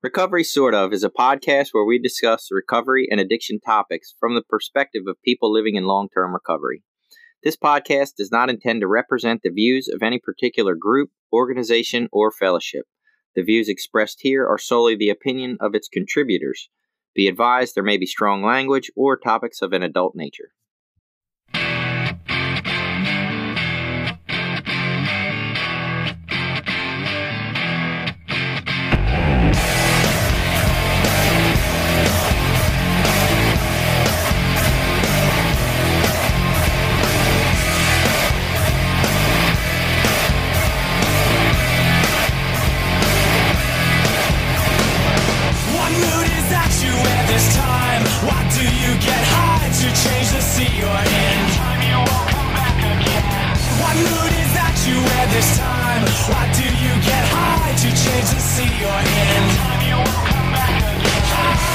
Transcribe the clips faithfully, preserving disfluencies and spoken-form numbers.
Recovery Sort Of is a podcast where we discuss recovery and addiction topics from the perspective of people living in long-term recovery. This podcast does not intend to represent the views of any particular group, organization, or fellowship. The views expressed here are solely the opinion of its contributors. Be advised there may be strong language or topics of an adult nature. This time, why do you get high to change the sea you're in? Time you won't come back again.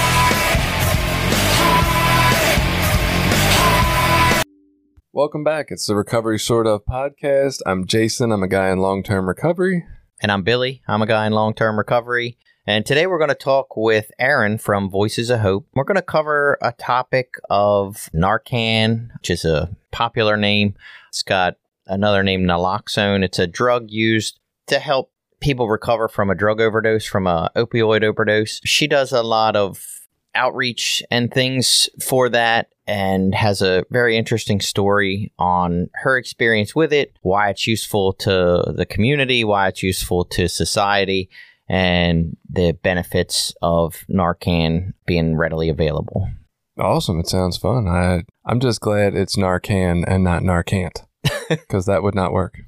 High, high, high. Welcome back. It's the Recovery Sort Of podcast. I'm Jason. I'm a guy in long-term recovery. And I'm Billy. I'm a guy in long-term recovery. And today we're going to talk with Aaron from Voices of Hope. We're going to cover a topic of Narcan, which is a popular name. It's got another name, naloxone. It's a drug used to help people recover from a drug overdose, from a opioid overdose. She does a lot of outreach and things for that and has a very interesting story on her experience with it, why it's useful to the community, why it's useful to society, and the benefits of Narcan being readily available. Awesome. It sounds fun. I, I'm just glad it's Narcan and not Narcant. Because that would not work.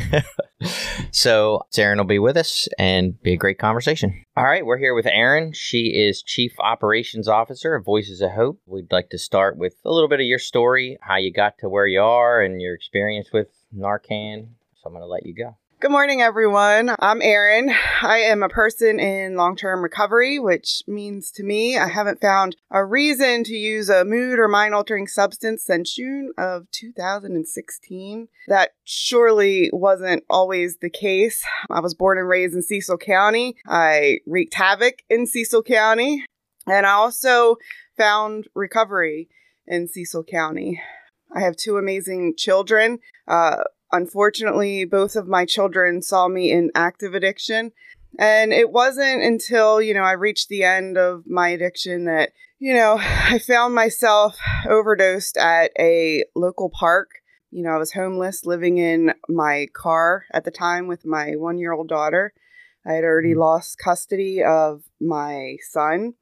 So Aaron will be with us and be a great conversation. All right, we're here with Aaron. She is Chief Operations Officer of Voices of Hope. We'd like to start with a little bit of your story, how you got to where you are and your experience with Narcan. So I'm going to let you go. Good morning, everyone. I'm Erin. I am a person in long-term recovery, which means to me I haven't found a reason to use a mood or mind-altering substance since June of two thousand sixteen. That surely wasn't always the case. I was born and raised in Cecil County. I wreaked havoc in Cecil County, and I also found recovery in Cecil County. I have two amazing children. Uh, Unfortunately, both of my children saw me in active addiction. And it wasn't until, you know, I reached the end of my addiction that, you know, I found myself overdosed at a local park. You know, I was homeless, living in my car at the time with my one-year-old daughter. I had already lost custody of my son.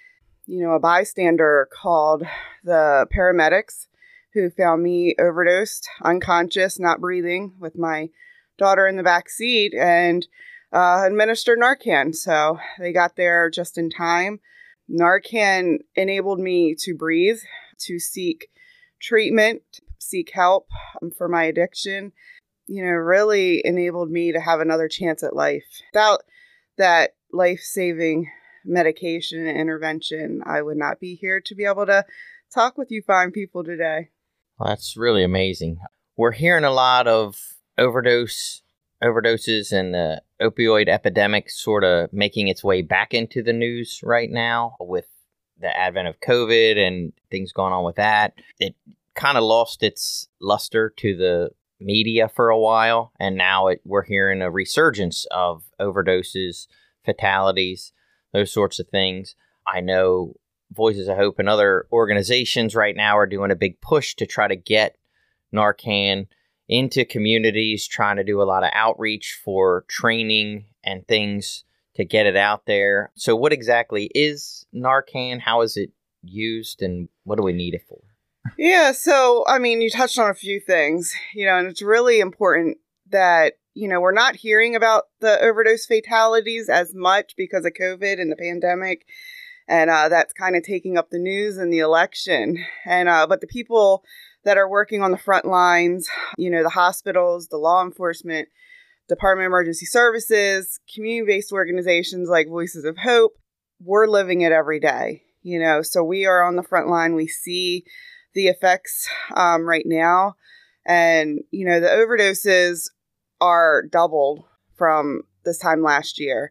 You know, a bystander called the paramedics, who found me overdosed, unconscious, not breathing, with my daughter in the back seat, and uh, administered Narcan. So they got there just in time. Narcan enabled me to breathe, to seek treatment, seek help for my addiction. You know, really enabled me to have another chance at life. Without that life-saving medication and intervention, I would not be here to be able to talk with you fine people today. Well, that's really amazing. We're hearing a lot of overdose, overdoses and the opioid epidemic sort of making its way back into the news right now with the advent of COVID and things going on with that. It kind of lost its luster to the media for a while, and now it, we're hearing a resurgence of overdoses, fatalities, those sorts of things. I know Voices of Hope and other organizations right now are doing a big push to try to get Narcan into communities, trying to do a lot of outreach for training and things to get it out there. So what exactly is Narcan? How is it used, and what do we need it for? Yeah, so, I mean, you touched on a few things, you know, and it's really important that, you know, we're not hearing about the overdose fatalities as much because of COVID and the pandemic. And uh, that's kind of taking up the news and the election. And uh, but the people that are working on the front lines, you know, the hospitals, the law enforcement, Department of Emergency Services, community-based organizations like Voices of Hope, we're living it every day. You know, so we are on the front line. We see the effects um, right now. And, you know, the overdoses are doubled from this time last year.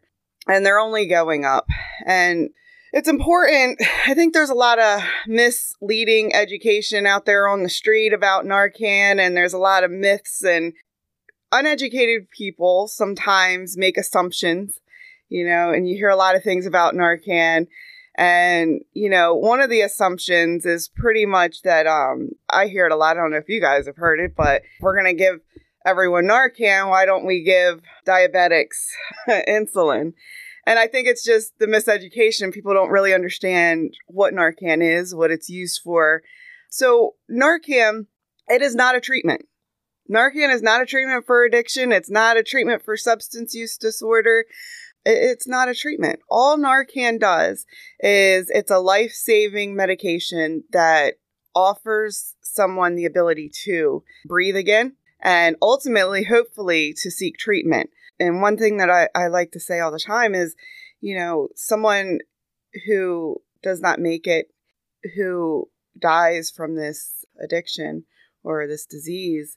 and they're only going up. And it's important. I think there's a lot of misleading education out there on the street about Narcan, and there's a lot of myths, and uneducated people sometimes make assumptions, you know, and you hear a lot of things about Narcan. And, you know, one of the assumptions is pretty much that um, I hear it a lot. I don't know if you guys have heard it, but if we're going to give everyone Narcan, why don't we give diabetics insulin? And I think it's just the miseducation. People don't really understand what Narcan is, what it's used for. So Narcan, it is not a treatment. Narcan is not a treatment for addiction. It's not a treatment for substance use disorder. It's not a treatment. All Narcan does is it's a life-saving medication that offers someone the ability to breathe again and ultimately, hopefully, to seek treatment. And one thing that I, I like to say all the time is, you know, someone who does not make it, who dies from this addiction or this disease,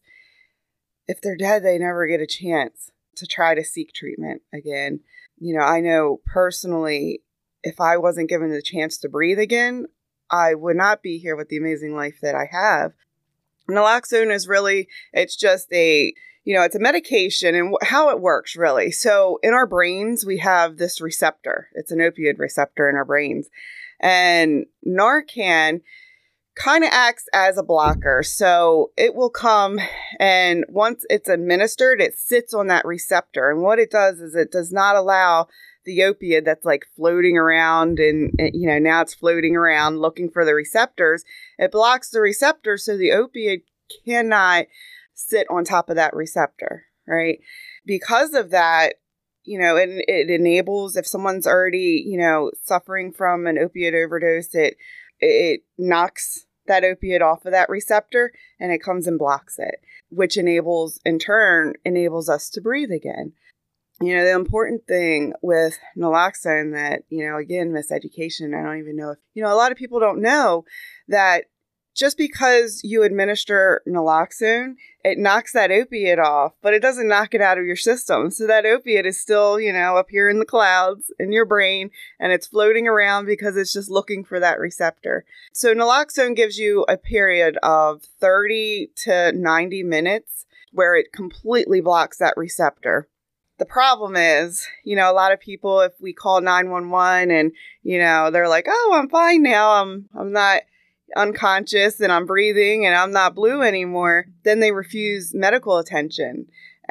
if they're dead, they never get a chance to try to seek treatment again. You know, I know personally, if I wasn't given the chance to breathe again, I would not be here with the amazing life that I have. Naloxone is really, it's just a, you know, it's a medication and wh- how it works really. So in our brains, we have this receptor. It's an opioid receptor in our brains. And Narcan kind of acts as a blocker. So it will come, and once it's administered, it sits on that receptor. And what it does is it does not allow the opiate that's like floating around and, and, you know, now it's floating around looking for the receptors. It blocks the receptor so the opiate cannot sit on top of that receptor, right? Because of that, you know, it, it enables, if someone's already, you know, suffering from an opiate overdose, it it knocks that opiate off of that receptor and it comes and blocks it, which enables, in turn, enables us to breathe again. You know, the important thing with naloxone that, you know, again, miseducation, I don't even know if, you know, a lot of people don't know that just because you administer naloxone, it knocks that opiate off, but it doesn't knock it out of your system. So that opiate is still, you know, up here in the clouds in your brain, and it's floating around because it's just looking for that receptor. So naloxone gives you a period of thirty to ninety minutes where it completely blocks that receptor. The problem is, you know, a lot of people, if we call nine one one and, you know, they're like, oh, I'm fine now. I'm, I'm not unconscious and I'm breathing and I'm not blue anymore, then they refuse medical attention.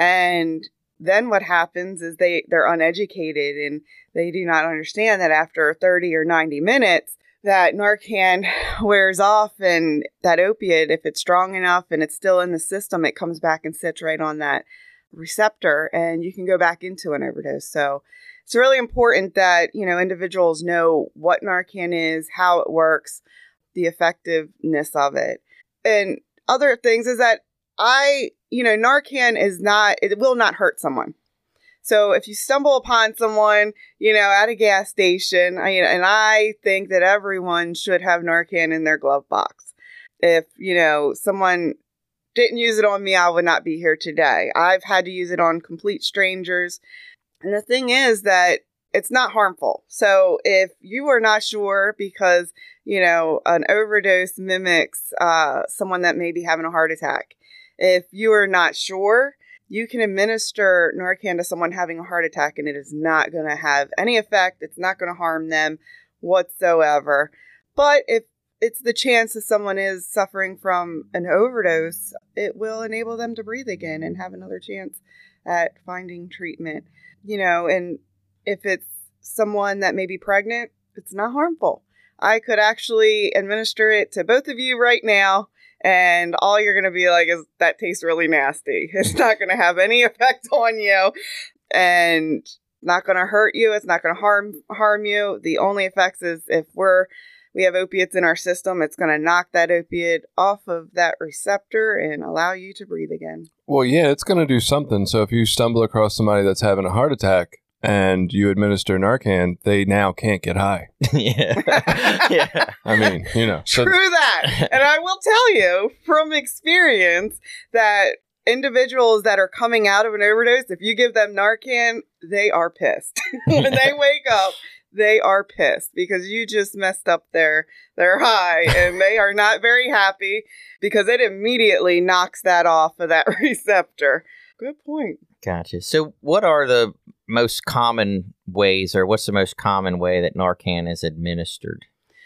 And then what happens is they, they're uneducated and they do not understand that after thirty or ninety minutes, that Narcan wears off and that opiate, if it's strong enough and it's still in the system, it comes back and sits right on that receptor and you can go back into an overdose. So it's really important that, you know, individuals know what Narcan is, how it works, the effectiveness of it. And other things is that I, you know, Narcan is not, it will not hurt someone. So if you stumble upon someone, you know, at a gas station, I, and I think that everyone should have Narcan in their glove box. If, you know, someone didn't use it on me, I would not be here today. I've had to use it on complete strangers. And the thing is that it's not harmful. So if you are not sure because, you know, an overdose mimics uh, someone that may be having a heart attack, if you are not sure, you can administer Narcan to someone having a heart attack and it is not going to have any effect. It's not going to harm them whatsoever. But if it's the chance that someone is suffering from an overdose, it will enable them to breathe again and have another chance at finding treatment. You know, and if it's someone that may be pregnant, it's not harmful. I could actually administer it to both of you right now, and all you're going to be like is, that tastes really nasty. It's not going to have any effect on you, and not going to hurt you. It's not going to harm harm you. The only effects is if we're we have opiates in our system, it's going to knock that opiate off of that receptor and allow you to breathe again. Well, yeah, it's going to do something. So if you stumble across somebody that's having a heart attack and you administer Narcan, they now can't get high. yeah. yeah. I mean, you know. So True that. And I will tell you from experience that individuals that are coming out of an overdose, if you give them Narcan, they are pissed. When they wake up, they are pissed because you just messed up their their high, and they are not very happy because it immediately knocks that off of that receptor. Good point. Gotcha. So what are the most common ways, or what's the most common way that Narcan is administered?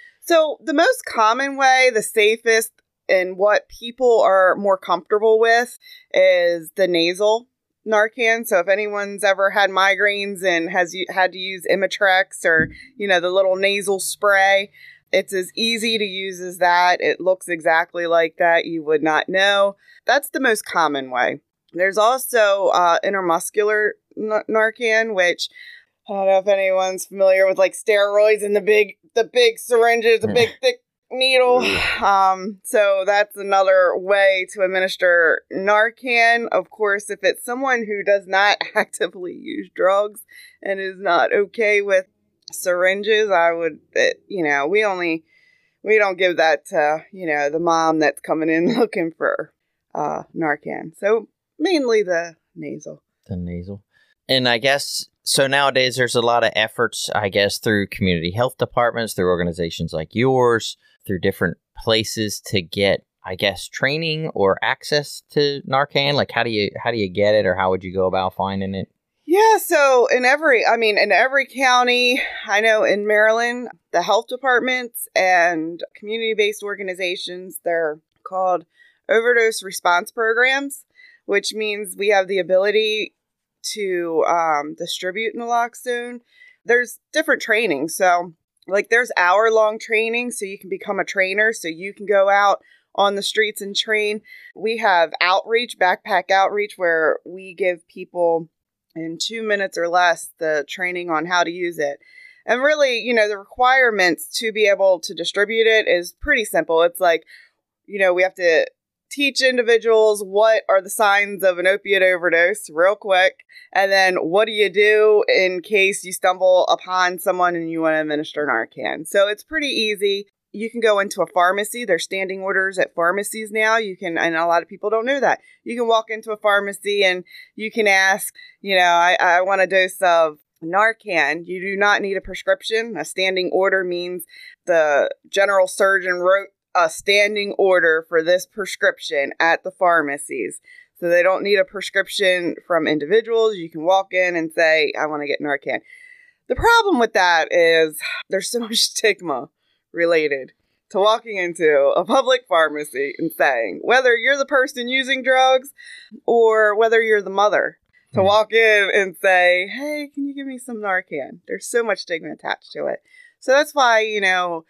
So the most common way, the safest, and what people are more comfortable with is the nasal Narcan. So if anyone's ever had migraines and has u- had to use Imitrex or, you know, the little nasal spray, it's as easy to use as that. It looks exactly like that. You would not know. That's the most common way. There's also uh, intramuscular n- Narcan, which I don't know if anyone's familiar with, like steroids and the big, the big syringes, the big thick needle. Um, so that's another way to administer Narcan. Of course, if it's someone who does not actively use drugs and is not okay with syringes, I would, it, you know, we only, we don't give that to, you know, the mom that's coming in looking for uh, Narcan. So mainly the nasal. The nasal. And I guess, so nowadays there's a lot of efforts, I guess, through community health departments, through organizations like yours, through different places to get, I guess, training or access to Narcan. Like, how do you, how do you get it, or how would you go about finding it? Yeah, so in every, I mean, in every county, I know in Maryland, the health departments and community-based organizations, they're called overdose response programs, which means we have the ability to um, distribute naloxone. There's different training. So like there's hour long training, so you can become a trainer. So you can go out on the streets and train. We have outreach, backpack outreach, where we give people in two minutes or less the training on how to use it. And really, you know, the requirements to be able to distribute it is pretty simple. It's like, you know, we have to teach individuals what are the signs of an opiate overdose real quick. And then what do you do in case you stumble upon someone and you want to administer Narcan? So it's pretty easy. You can go into a pharmacy. There's standing orders at pharmacies now. You can, and a lot of people don't know that. You can walk into a pharmacy and you can ask, you know, I, I want a dose of Narcan. You do not need a prescription. A standing order means the general surgeon wrote a standing order for this prescription at the pharmacies. So they don't need a prescription from individuals. You can walk in and say, I want to get Narcan. The problem with that is there's so much stigma related to walking into a public pharmacy and saying, whether you're the person using drugs or whether you're the mother, to mm. walk in and say, hey, can you give me some Narcan? There's so much stigma attached to it. So that's why, you know,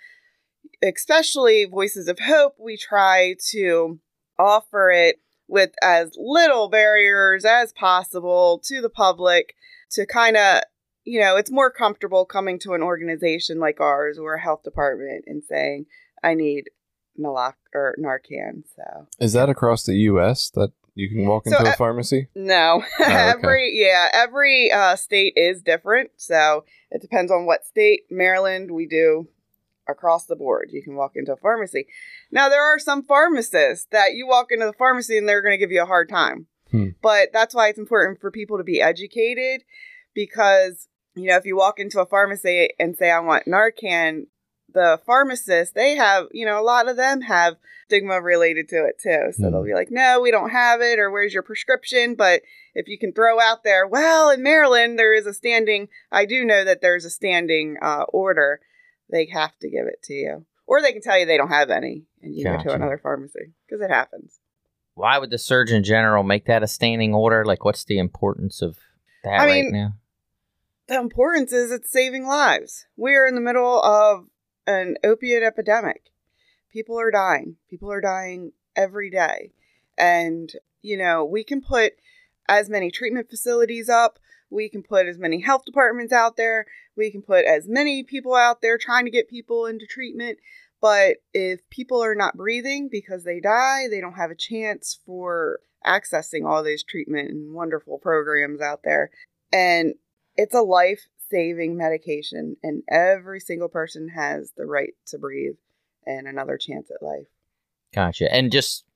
especially Voices of Hope, we try to offer it with as little barriers as possible to the public to kind of, you know, it's more comfortable coming to an organization like ours or a health department and saying, I need Nalox or Narcan. So is that across the U S that you can walk into so, a pharmacy? No. Oh, okay. every, yeah, every uh, state is different. So it depends on what state. Maryland, we do across the board. You can walk into a pharmacy. Now, there are some pharmacists that you walk into the pharmacy and they're going to give you a hard time. Hmm. But that's why it's important for people to be educated, because, you know, if you walk into a pharmacy and say, I want Narcan, the pharmacist, they have, you know, a lot of them have stigma related to it too. So hmm. they'll be like, no, we don't have it, or where's your prescription? But if you can throw out there, well, in Maryland, there is a standing, I do know that there's a standing uh, order. They have to give it to you. Or they can tell you they don't have any and you gotcha. Go to another pharmacy, because it happens. Why would the Surgeon General make that a standing order? Like, what's the importance of that I right mean, now? The importance is it's saving lives. We are in the middle of an opiate epidemic. People are dying. People are dying every day. And, you know, we can put as many treatment facilities up. We can put as many health departments out there. We can put as many people out there trying to get people into treatment. But if people are not breathing because they die, they don't have a chance for accessing all these treatment and wonderful programs out there. And it's a life-saving medication. And every single person has the right to breathe and another chance at life. Gotcha. And just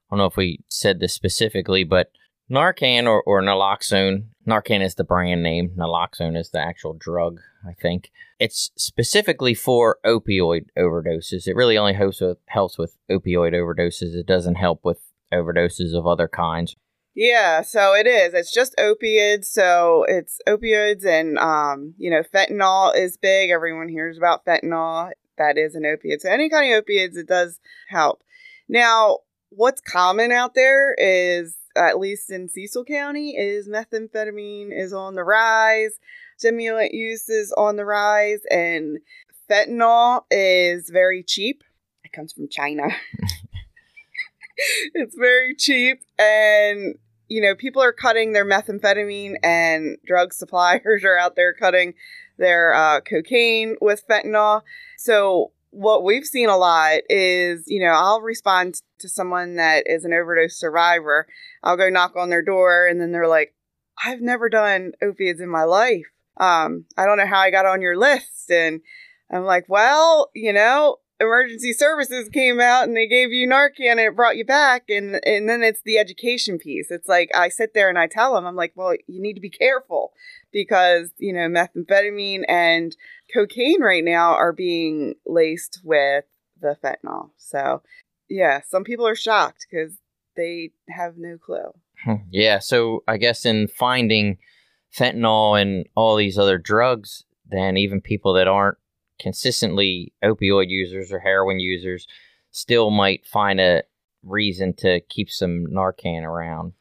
don't know if we said this specifically, but Narcan or, or naloxone, Narcan is the brand name, naloxone is the actual drug, I think. It's specifically for opioid overdoses. It really only helps with, helps with opioid overdoses. It doesn't help with overdoses of other kinds. Yeah, so it is. It's just opioids. So it's opioids and, um, you know, fentanyl is big. Everyone hears about fentanyl. That is an opiate. So any kind of opiates, it does help. Now, what's common out there is, at least in Cecil County, is methamphetamine is on the rise. Stimulant use is on the rise. And fentanyl is very cheap. It comes from China. It's very cheap, and, you know, people are cutting their methamphetamine, and drug suppliers are out there cutting their uh, cocaine with fentanyl. So what we've seen a lot is, you know, I'll respond to someone that is an overdose survivor. I'll go knock on their door, and then they're like, I've never done opiates in my life. Um, I don't know how I got on your list. And I'm like, well, you know, emergency services came out and they gave you Narcan and it brought you back. And and then it's the education piece. It's like, I sit there and I tell them, I'm like, well, you need to be careful because, you know, methamphetamine and cocaine right now are being laced with the fentanyl. So yeah, some people are shocked because they have no clue. Yeah. So I guess in finding fentanyl and all these other drugs, then even people that aren't consistently opioid users or heroin users still might find a reason to keep some Narcan around.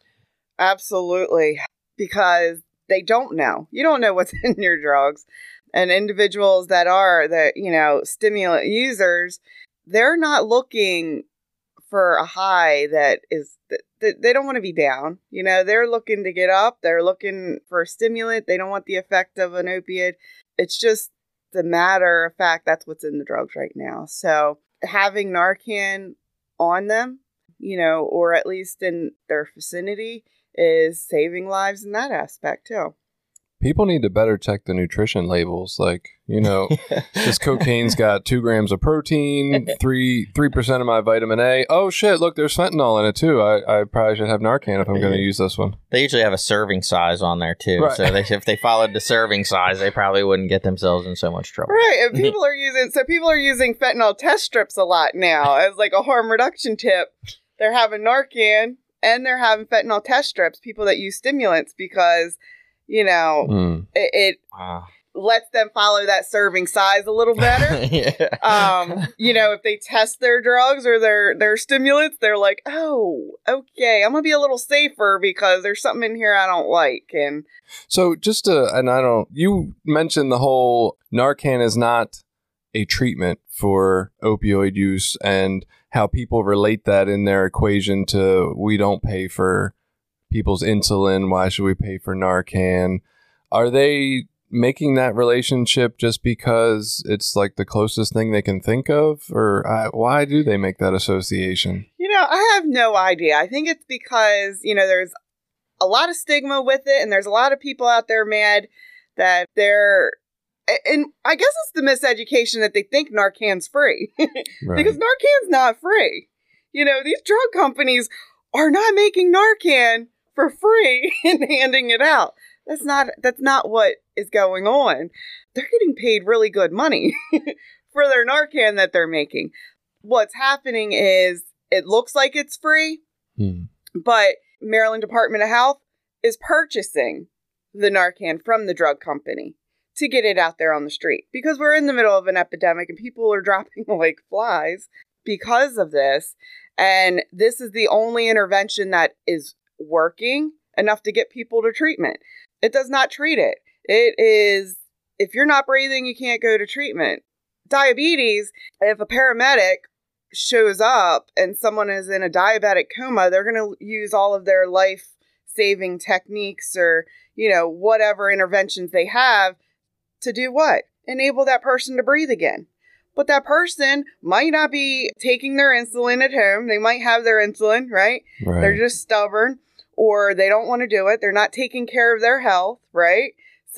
Absolutely. Because they don't know. You don't know what's in your drugs. And individuals that are the, you know, stimulant users, they're not looking for a high that is, that they don't want to be down. You know, they're looking to get up. They're looking for a stimulant. They don't want the effect of an opiate. It's just the matter of fact, that's what's in the drugs right now. So having Narcan on them, you know, or at least in their vicinity, is saving lives in that aspect too. People need to better check the nutrition labels. Like, you know, this cocaine's got two grams of protein, three three percent of my vitamin A. Oh shit! Look, there's fentanyl in it too. I, I probably should have Narcan if I'm going to use this one. They usually have a serving size on there too, right. So they, if they followed the serving size, they probably wouldn't get themselves in so much trouble. Right, and people are using so people are using fentanyl test strips a lot now as like a harm reduction tip. They're having Narcan and they're having fentanyl test strips. People that use stimulants because, you know, mm. it, it Wow. lets them follow that serving size a little better. Yeah. Um, you know, if they test their drugs or their, their stimulants, they're like, oh, okay, I'm going to be a little safer because there's something in here I don't like. And so just to, and I don't, you mentioned the whole Narcan is not a treatment for opioid use and how people relate that in their equation to we don't pay for people's insulin. Why should we pay for Narcan? Are they making that relationship just because it's like the closest thing they can think of? Or uh, why do they make that association? You know, I have no idea. I think it's because, you know, there's a lot of stigma with it. And there's a lot of people out there mad that they're, and I guess it's the miseducation that they think Narcan's free. Right. Because Narcan's not free. You know, these drug companies are not making Narcan for free and handing it out. That's not that's not what is going on. They're getting paid really good money for their Narcan that they're making. What's happening is it looks like it's free, Hmm. but Maryland Department of Health is purchasing the Narcan from the drug company to get it out there on the street because we're in the middle of an epidemic and people are dropping like flies because of this. And this is the only intervention that is working enough to get people to treatment. It does not treat it. It is, if you're not breathing, you can't go to treatment. Diabetes, if a paramedic shows up and someone is in a diabetic coma, they're going to use all of their life-saving techniques or, you know, whatever interventions they have to do what? Enable that person to breathe again. But that person might not be taking their insulin at home. They might have their insulin, right? Right. They're just stubborn or they don't want to do it. They're not taking care of their health, right?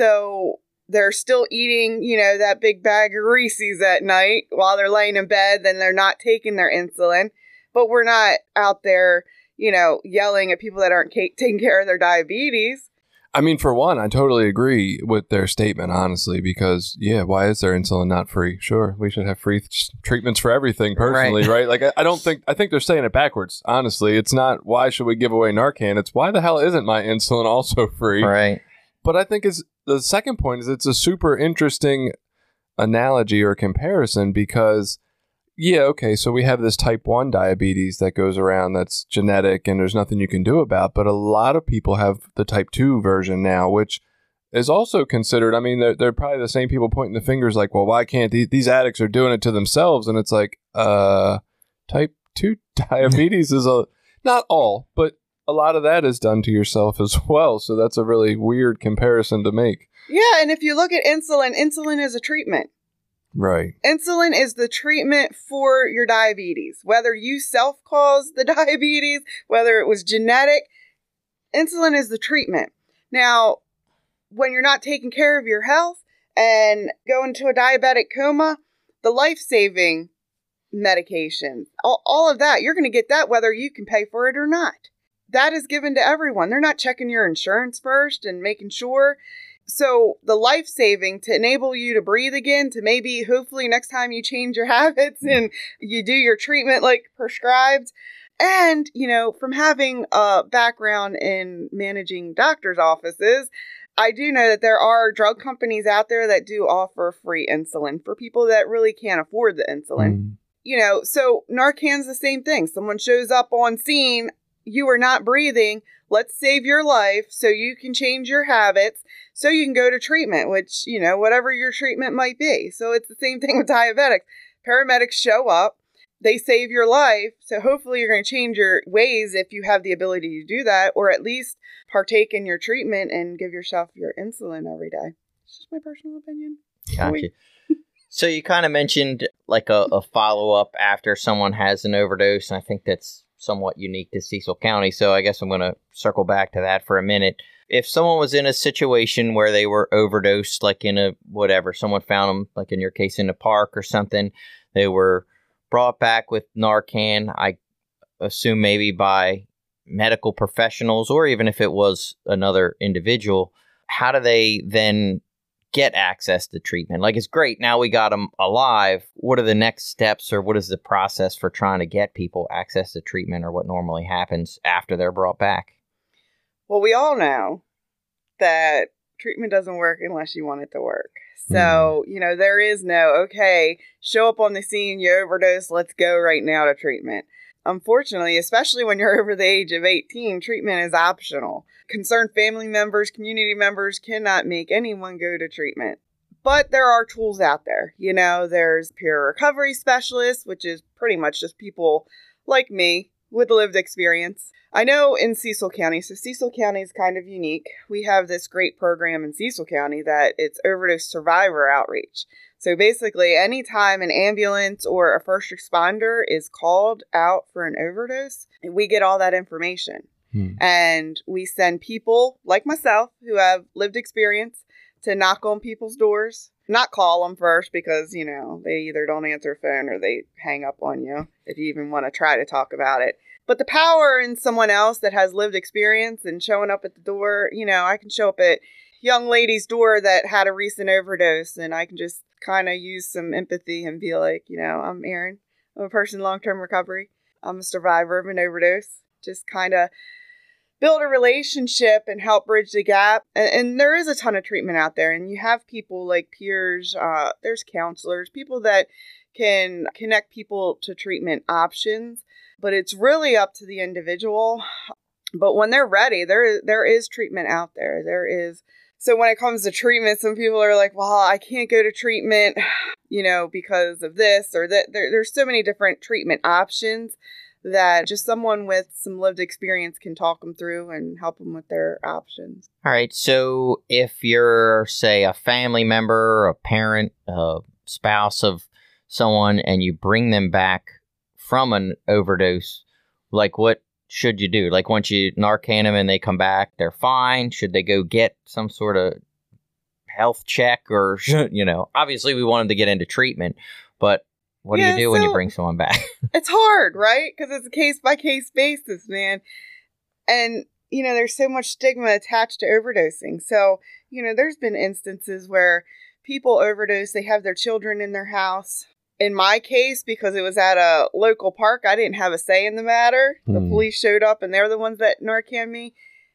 So they're still eating, you know, that big bag of Reese's at night while they're laying in bed. Then they're not taking their insulin. But we're not out there, you know, yelling at people that aren't ca- taking care of their diabetes. I mean, for one, I totally agree with their statement, honestly, because, yeah, why is their insulin not free? Sure, we should have free th- treatments for everything, personally, right? right? Like, I, I don't think, I think they're saying it backwards, honestly. It's not, why should we give away Narcan? It's, why the hell isn't my insulin also free? Right. But I think is the second point is it's a super interesting analogy or comparison because, yeah, okay, so we have this type one diabetes that goes around that's genetic and there's nothing you can do about, but a lot of people have the type two version now, which is also considered, I mean, they're, they're probably the same people pointing the fingers like, well, why can't these, these addicts are doing it to themselves? And it's like, uh, type two diabetes is a, not all, but a lot of that is done to yourself as well. So that's a really weird comparison to make. Yeah, and if you look at insulin, insulin is a treatment. Right. Insulin is the treatment for your diabetes. Whether you self-caused the diabetes, whether it was genetic, insulin is the treatment. Now, when you're not taking care of your health and go into a diabetic coma, the life-saving medication, all, all of that, you're going to get that whether you can pay for it or not. That is given to everyone. They're not checking your insurance first and making sure. So the life-saving to enable you to breathe again, to maybe hopefully next time you change your habits and you do your treatment like prescribed. And, you know, from having a background in managing doctor's offices, I do know that there are drug companies out there that do offer free insulin for people that really can't afford the insulin. Mm. You know, so Narcan's the same thing. Someone shows up on scene, you are not breathing. Let's save your life so you can change your habits so you can go to treatment, which, you know, whatever your treatment might be. So it's the same thing with diabetics. Paramedics show up, they save your life. So hopefully you're going to change your ways if you have the ability to do that, or at least partake in your treatment and give yourself your insulin every day. It's just my personal opinion. Gotcha. So you kind of mentioned like a, a follow-up after someone has an overdose, and I think that's somewhat unique to Cecil County. So I guess I'm going to circle back to that for a minute. If someone was in a situation where they were overdosed, like in a whatever, someone found them, like in your case, in a park or something, they were brought back with Narcan, I assume maybe by medical professionals, or even if it was another individual, how do they then get access to treatment? Like, it's great, now we got them alive. What are the next steps, or what is the process for trying to get people access to treatment, or what normally happens after they're brought back? Well, we all know that treatment doesn't work unless you want it to work. So, you know, there is no, okay, show up on the scene, you overdose, let's go right now to treatment. Unfortunately, especially when you're over the age of eighteen, treatment is optional. Concerned family members, community members cannot make anyone go to treatment. But there are tools out there. You know, there's peer recovery specialists, which is pretty much just people like me with lived experience. I know in Cecil County, so Cecil County is kind of unique. We have this great program in Cecil County that it's overdose survivor outreach. So basically, anytime an ambulance or a first responder is called out for an overdose, we get all that information. Hmm. And we send people like myself who have lived experience to knock on people's doors. Not call them first because, you know, they either don't answer a phone or they hang up on you if you even want to try to talk about it. But the power in someone else that has lived experience and showing up at the door, you know, I can show up at young lady's door that had a recent overdose, and I can just kind of use some empathy and be like, you know, I'm Erin. I'm a person in long-term recovery. I'm a survivor of an overdose. Just kind of build a relationship and help bridge the gap. And, and there is a ton of treatment out there, and you have people like peers, uh, there's counselors, people that can connect people to treatment options, but it's really up to the individual. But when they're ready, there there is treatment out there. There is. So when it comes to treatment, some people are like, well, I can't go to treatment, you know, because of this or that. There, there's so many different treatment options that just someone with some lived experience can talk them through and help them with their options. All right. So if you're, say, a family member, a parent, a spouse of someone, and you bring them back from an overdose, like what should you do? Like once you Narcan them and they come back, they're fine. Should they go get some sort of health check, or, you know, obviously we want them to get into treatment, but What Yeah, do you do when you so- bring someone back? It's hard, right? Because it's a case by case basis, man. And, you know, there's so much stigma attached to overdosing. So, you know, there's been instances where people overdose, they have their children in their house. In my case, because it was at a local park, I didn't have a say in the matter. The Hmm. police showed up and they're the ones that Narcan me.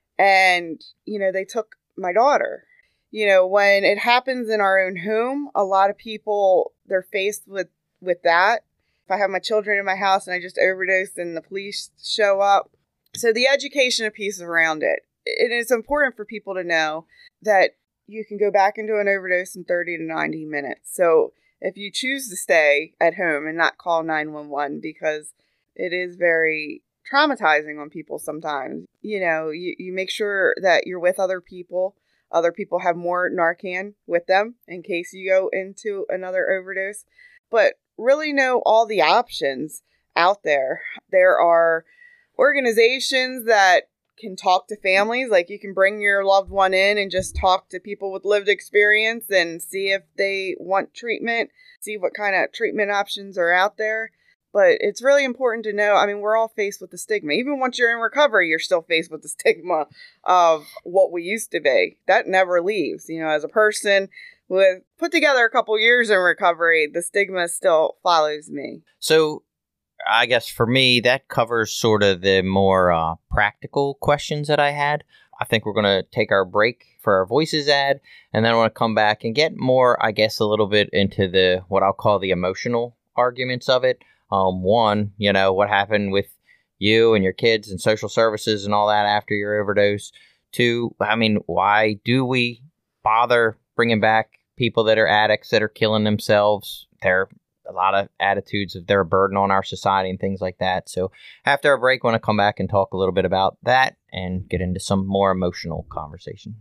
And, you know, they took my daughter. You know, when it happens in our own home, a lot of people, they're faced with, with that. If I have my children in my house and I just overdosed and the police show up. So the education piece around it. It is important for people to know that you can go back into an overdose in thirty to ninety minutes. So if you choose to stay at home and not call nine one one, because it is very traumatizing on people sometimes. You know, you, you make sure that you're with other people. Other people have more Narcan with them in case you go into another overdose. But really know all the options out there. There are organizations that can talk to families. Like, you can bring your loved one in and just talk to people with lived experience and see if they want treatment, see what kind of treatment options are out there. But it's really important to know, I mean, we're all faced with the stigma. Even once you're in recovery, you're still faced with the stigma of what we used to be. That never leaves. You know, as a person with put together a couple years in recovery, the stigma still follows me. So I guess for me, that covers sort of the more uh, practical questions that I had. I think we're going to take our break for our Voices ad, and then I want to come back and get more, I guess, a little bit into the what I'll call the emotional arguments of it. Um, one, you know, what happened with you and your kids and social services and all that after your overdose. Two, I mean, why do we bother bringing back people that are addicts that are killing themselves? They're a lot of attitudes of they're a burden on our society and things like that. So after our break, I want to come back and talk a little bit about that and get into some more emotional conversation.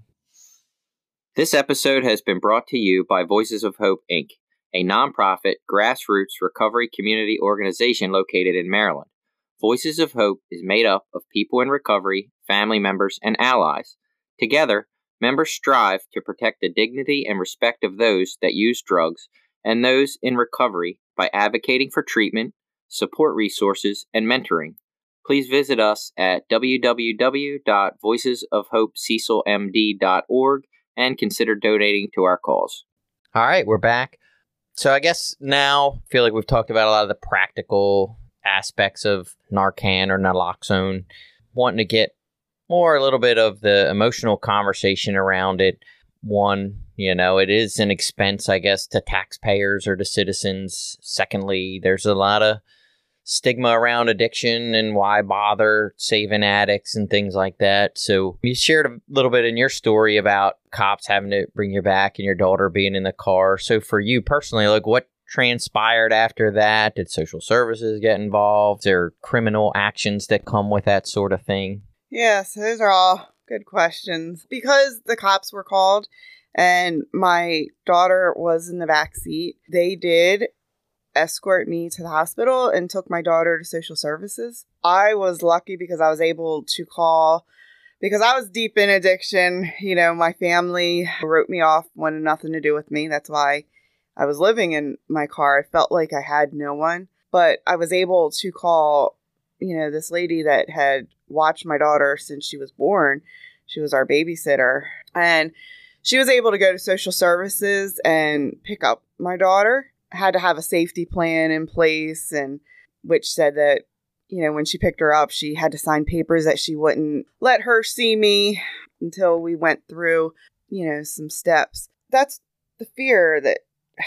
This episode has been brought to you by Voices of Hope, Incorporated, a nonprofit, grassroots recovery community organization located in Maryland. Voices of Hope is made up of people in recovery, family members, and allies. Together, members strive to protect the dignity and respect of those that use drugs and those in recovery by advocating for treatment, support resources, and mentoring. Please visit us at w w w dot voices of hope cecil m d dot org and consider donating to our cause. All right, we're back. So I guess now I feel like we've talked about a lot of the practical aspects of Narcan or naloxone, wanting to get more a little bit of the emotional conversation around it. One, you know, it is an expense, I guess, to taxpayers or to citizens. Secondly, there's a lot of stigma around addiction and why bother saving addicts and things like that. So you shared a little bit in your story about cops having to bring you back and your daughter being in the car. So for you personally, like, what transpired after that? Did social services get involved? Is there criminal actions that come with that sort of thing? Yes, those are all good questions. Because the cops were called and my daughter was in the back seat, they did escort me to the hospital and took my daughter to social services. I was lucky because I was able to call, because I was deep in addiction. You know, my family wrote me off, wanted nothing to do with me. That's why I was living in my car. I felt like I had no one, but I was able to call, you know, this lady that had watched my daughter since she was born. She was our babysitter, and she was able to go to social services and pick up my daughter. Had to have a safety plan in place, and which said that, you know, when she picked her up, she had to sign papers that she wouldn't let her see me until we went through, you know, some steps. That's the fear that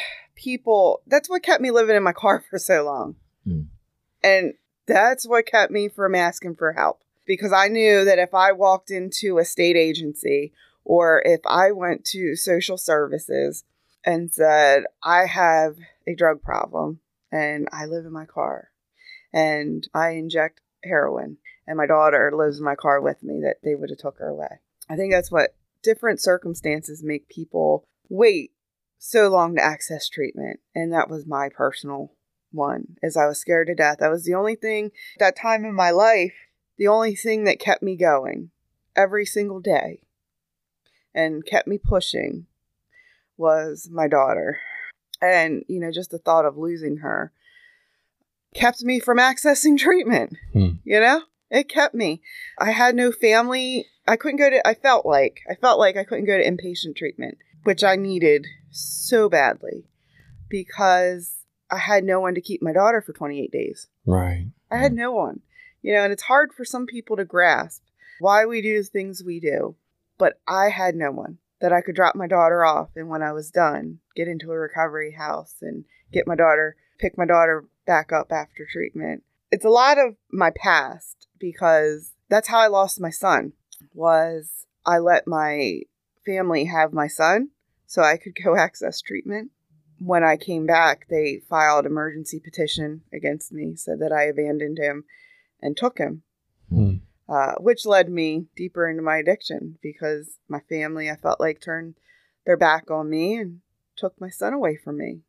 people, that's what kept me living in my car for so long. Hmm. And that's what kept me from asking for help, because I knew that if I walked into a state agency or if I went to social services and said, I have a drug problem and I live in my car and I inject heroin and my daughter lives in my car with me, that they would have took her away. I think that's what different circumstances make people wait so long to access treatment. And that was my personal one, as I was scared to death. That was the only thing, that time in my life, the only thing that kept me going every single day and kept me pushing was my daughter. And, you know, just the thought of losing her kept me from accessing treatment. Hmm. You know, it kept me. I had no family. I couldn't go to, I felt like, I felt like I couldn't go to inpatient treatment, which I needed so badly because I had no one to keep my daughter for twenty-eight days. Right. I had no one, you know, and it's hard for some people to grasp why we do the things we do, but I had no one that I could drop my daughter off. And when I was done, get into a recovery house and get my daughter, pick my daughter back up after treatment. It's a lot of my past because that's how I lost my son, was I let my family have my son so I could go access treatment. When I came back, they filed emergency petition against me, said that I abandoned him and took him, Hmm. uh, which led me deeper into my addiction because my family, I felt like, turned their back on me and took my son away from me.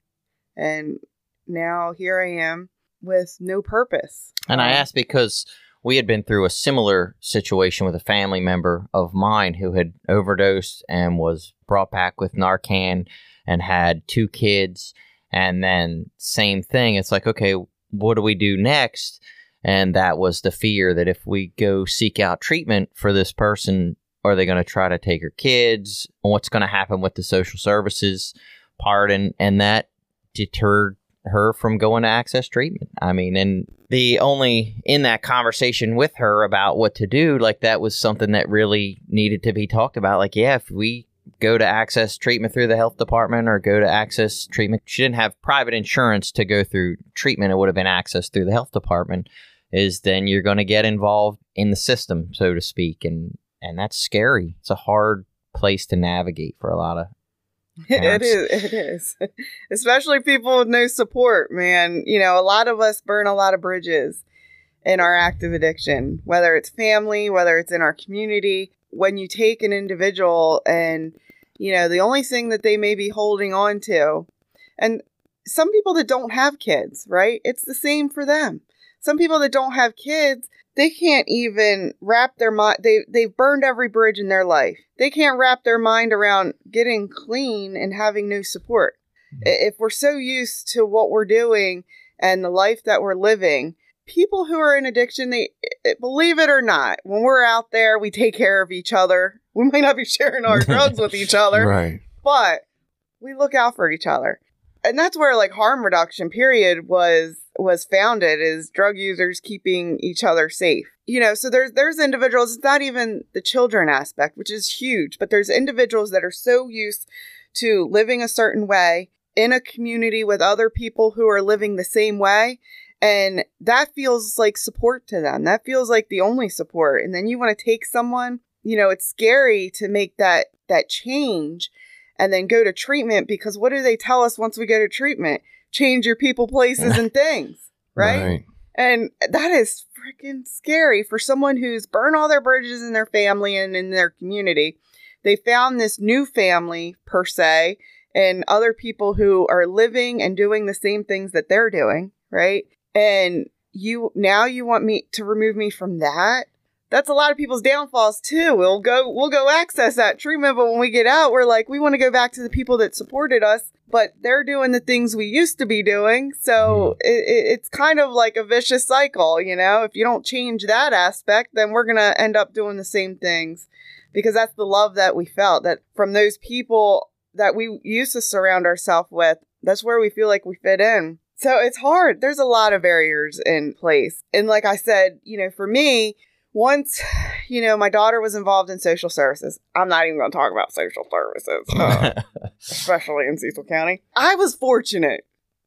And now here I am with no purpose. And I Um, asked because we had been through a similar situation with a family member of mine who had overdosed and was brought back with Narcan and had two kids. And then same thing. It's like, okay, what do we do next? And that was the fear that if we go seek out treatment for this person, are they going to try to take her kids? What's going to happen with the social services part? And, and that deterred her from going to access treatment. I mean, and the only in that conversation with her about what to do, like that was something that really needed to be talked about. Like, yeah, if we go to access treatment through the health department or go to access treatment, she didn't have private insurance to go through treatment. It would have been access through the health department. Is then you're going to get involved in the system, so to speak. And, and that's scary. It's a hard place to navigate for a lot of It parents. is. It is. Especially people with no support, man. You know, a lot of us burn a lot of bridges in our active addiction, whether it's family, whether it's in our community. When you take an individual and, you know, the only thing that they may be holding on to, and some people that don't have kids, right? It's the same for them. Some people that don't have kids, they can't even wrap their mind. They, they've burned every bridge in their life. They can't wrap their mind around getting clean and having no support. If we're so used to what we're doing and the life that we're living, people who are in addiction, they believe it or not, when we're out there, we take care of each other. We might not be sharing our drugs with each other, Right. but we look out for each other. And that's where like harm reduction period was was founded, is drug users keeping each other safe. You know, so there's there's individuals, it's not even the children aspect, which is huge, but there's individuals that are so used to living a certain way in a community with other people who are living the same way. And that feels like support to them. That feels like the only support. And then you want to take someone, you know, it's scary to make that that change and then go to treatment, because what do they tell us once we go to treatment? Change your people, places, and things, right? Right. And that is freaking scary for someone who's burned all their bridges in their family and in their community. They found this new family, per se, and other people who are living and doing the same things that they're doing, right? And you now you want me to remove me from that? That's a lot of people's downfalls too. We'll go we'll go access that treatment, but when we get out, we're like, we want to go back to the people that supported us, but they're doing the things we used to be doing. So it, it, it's kind of like a vicious cycle, you know? If you don't change that aspect, then we're going to end up doing the same things, because that's the love that we felt, that from those people that we used to surround ourselves with, that's where we feel like we fit in. So it's hard. There's a lot of barriers in place. And like I said, you know, for me, once, you know, my daughter was involved in social services. I'm not even going to talk about social services, uh, especially in Cecil County. I was fortunate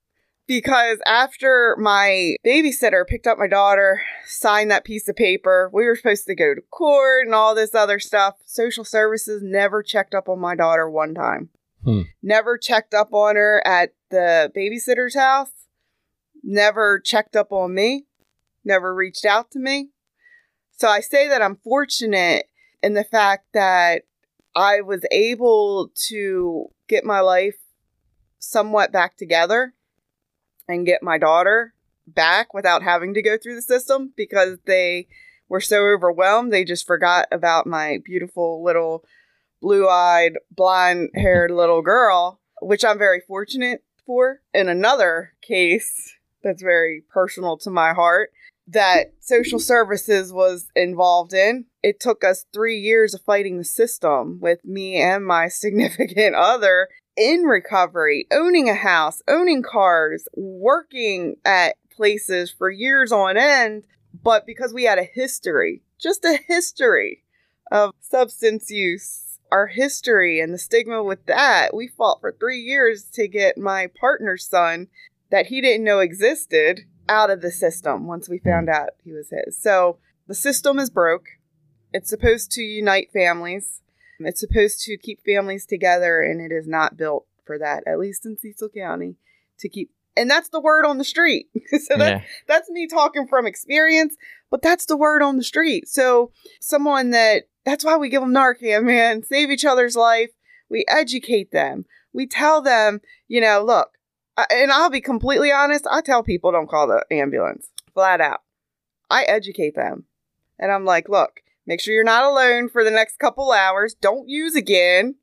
because after my babysitter picked up my daughter, signed that piece of paper, we were supposed to go to court and all this other stuff. Social services never checked up on my daughter one time. Hmm. Never checked up on her at the babysitter's house. Never checked up on me. Never reached out to me. So I say that I'm fortunate in the fact that I was able to get my life somewhat back together and get my daughter back without having to go through the system, because they were so overwhelmed. They just forgot about my beautiful little blue-eyed, blonde-haired little girl, which I'm very fortunate for. In another case that's very personal to my heart that social services was involved in, it took us three years of fighting the system with me and my significant other in recovery, owning a house, owning cars, working at places for years on end. But because we had a history, just a history of substance use, our history and the stigma with that, we fought for three years to get my partner's son that he didn't know existed out of the system once we found out he was his. So the system is broke. It's supposed to unite families. It's supposed to keep families together, and it is not built for that, at least in Cecil County, to keep. And that's the word on the street. so that, yeah. that's me talking from experience, but that's the word on the street. So someone that, that's why we give them Narcan, man. Save each other's life. We educate them. We tell them, you know, look, I, and I'll be completely honest, I tell people don't call the ambulance. Flat out. I educate them. And I'm like, look, make sure you're not alone for the next couple hours. Don't use again.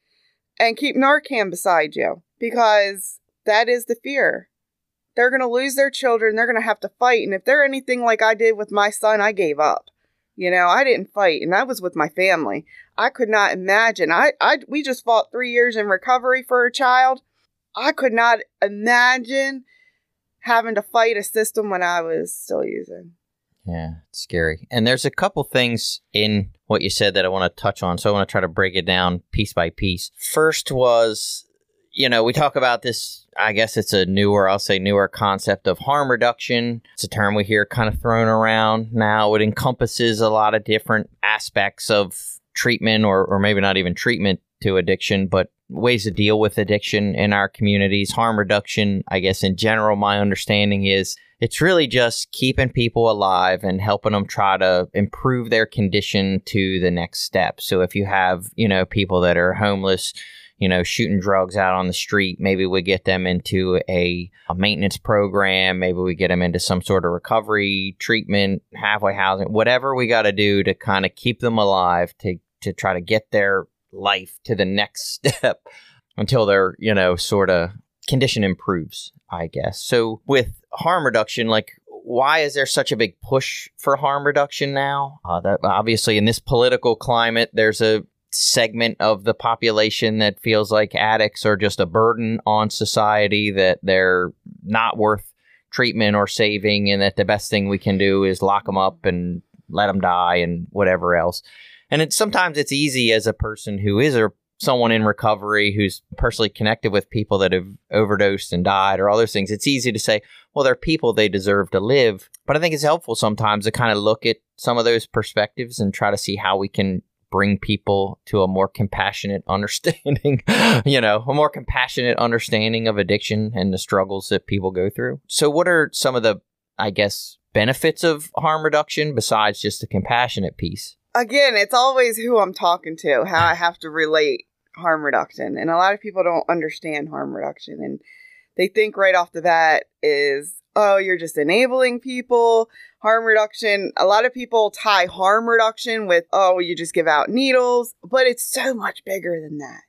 And keep Narcan beside you. Because that is the fear. They're going to lose their children. They're going to have to fight. And if they're anything like I did with my son, I gave up. You know, I didn't fight. And that was with my family. I could not imagine. I, I, we just fought three years in recovery for a child. I could not imagine having to fight a system when I was still using. Yeah, it's scary. And there's a couple things in what you said that I want to touch on. So I want to try to break it down piece by piece. First was, you know, we talk about this, I guess it's a newer, I'll say newer concept of harm reduction. It's a term we hear kind of thrown around now. It encompasses a lot of different aspects of treatment or, or maybe not even treatment to addiction, but ways to deal with addiction in our communities. Harm reduction, I guess in general, my understanding is it's really just keeping people alive and helping them try to improve their condition to the next step. So if you have, you know, people that are homeless, you know, shooting drugs out on the street, maybe we get them into a, a maintenance program. Maybe we get them into some sort of recovery, treatment, halfway housing, whatever we got to do to kind of keep them alive, to, to try to get their life to the next step until their, you know, sort of condition improves, I guess. So with harm reduction, like, why is there such a big push for harm reduction now? Uh, that obviously in this political climate, there's a segment of the population that feels like addicts are just a burden on society, that they're not worth treatment or saving, and that the best thing we can do is lock them up and let them die and whatever else. And it's sometimes it's easy as a person who is a someone in recovery who's personally connected with people that have overdosed and died or all those things. It's easy to say, well, they're people, they deserve to live. But I think it's helpful sometimes to kind of look at some of those perspectives and try to see how we can bring people to a more compassionate understanding, you know, a more compassionate understanding of addiction and the struggles that people go through. So what are some of the, I guess, benefits of harm reduction besides just the compassionate piece? Again, it's always who I'm talking to, how I have to relate harm reduction. And a lot of people don't understand harm reduction. And they think right off the bat is, oh, you're just enabling people. Harm reduction, a lot of people tie harm reduction with, oh, you just give out needles. But it's so much bigger than that.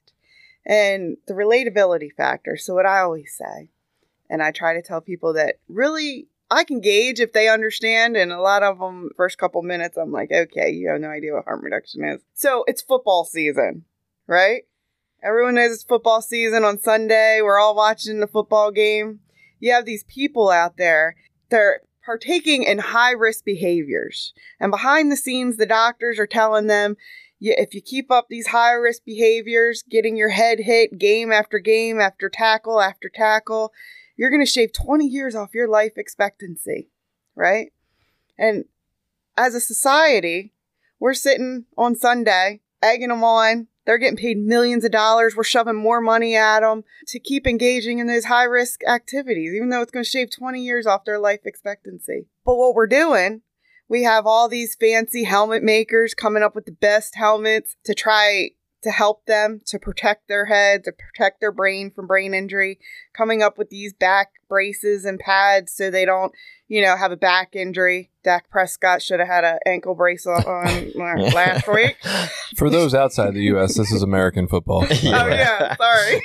And the relatability factor. So what I always say, and I try to tell people that really I can gauge if they understand, and a lot of them, first couple minutes, I'm like, okay, you have no idea what harm reduction is. So it's football season, right? Everyone knows it's football season on Sunday. We're all watching the football game. You have these people out there, they're partaking in high-risk behaviors. And behind the scenes, the doctors are telling them, yeah, if you keep up these high-risk behaviors, getting your head hit game after game after tackle after tackle, you're going to shave twenty years off your life expectancy, right? And as a society, we're sitting on Sunday, egging them on. They're getting paid millions of dollars. We're shoving more money at them to keep engaging in those high-risk activities, even though it's going to shave twenty years off their life expectancy. But what we're doing, we have all these fancy helmet makers coming up with the best helmets to try to help them, to protect their head, to protect their brain from brain injury, coming up with these back braces and pads so they don't, you know, have a back injury. Dak Prescott should have had an ankle brace on, on last week. For those outside the U S, this is American football. Oh, yeah. Sorry.